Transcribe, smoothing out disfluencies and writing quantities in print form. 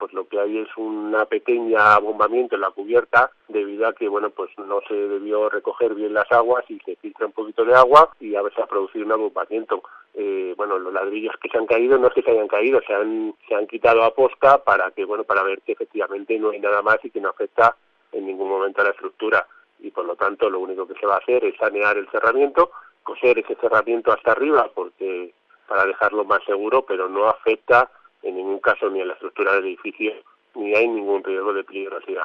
pues lo que hay es una pequeña abombamiento en la cubierta debido a que, bueno, pues no se debió recoger bien las aguas y se filtra un poquito de agua y a veces ha producido un abombamiento. Bueno, los ladrillos que se han caído no es que se hayan caído, se han quitado a posta para que, bueno, para ver que efectivamente no hay nada más y que no afecta en ningún momento a la estructura. Y por lo tanto lo único que se va a hacer es sanear el cerramiento, coser ese cerramiento hasta arriba porque para dejarlo más seguro, pero no afecta en ningún caso ni a la estructura del edificio ni hay ningún riesgo de peligrosidad.